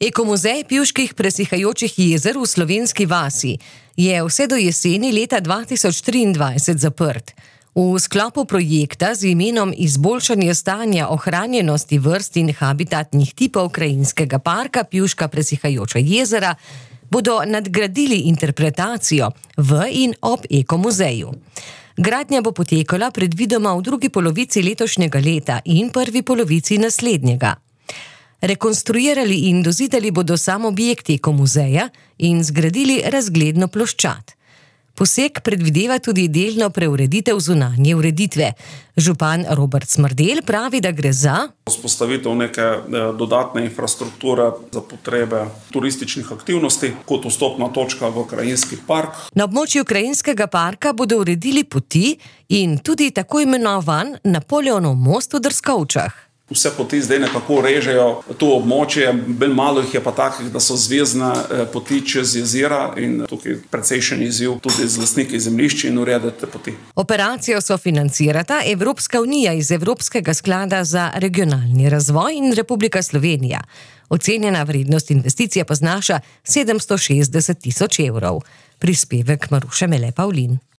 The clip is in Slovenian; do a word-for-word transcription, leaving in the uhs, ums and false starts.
Ekomuzej pivških presihajočih jezer v Slovenski vasi je vse do jeseni leta dva tisoč triindvajset zaprt. V sklopu projekta z imenom Izboljšanje stanja ohranjenosti vrst in habitatnih tipov krajinskega parka Pivška presihajoča jezera bodo nadgradili interpretacijo v in ob ekomuzeju. Gradnja bo potekala predvidoma v drugi polovici letošnjega leta in prvi polovici naslednjega. Rekonstruirali in dozidali bodo sam objekt ekomuzeja in zgradili razgledno ploščad. Poseg predvideva tudi delno preureditev zunanje ureditve. Župan Robert Smrdelj pravi, da gre za vzpostavitev neke dodatne infrastrukture za potrebe turističnih aktivnosti kot vstopna točka v krajinski park. Na območju krajinskega parka bodo uredili poti in tudi tako imenovan Napoleonov most v Drskovčah. Vse poti zdaj nekako režejo to območje, bolj malo jih je pa takih, da so zvezne poti čez jezera in tukaj precejšen izziv tudi z lastniki zemljišč in urediti poti. Operacijo sofinancirata Evropska unija iz Evropskega sklada za regionalni razvoj in Republika Slovenija. Ocenjena vrednost investicije pa znaša sedemsto šestdeset tisoč evrov. Prispevek Maruše Mele Pavlin.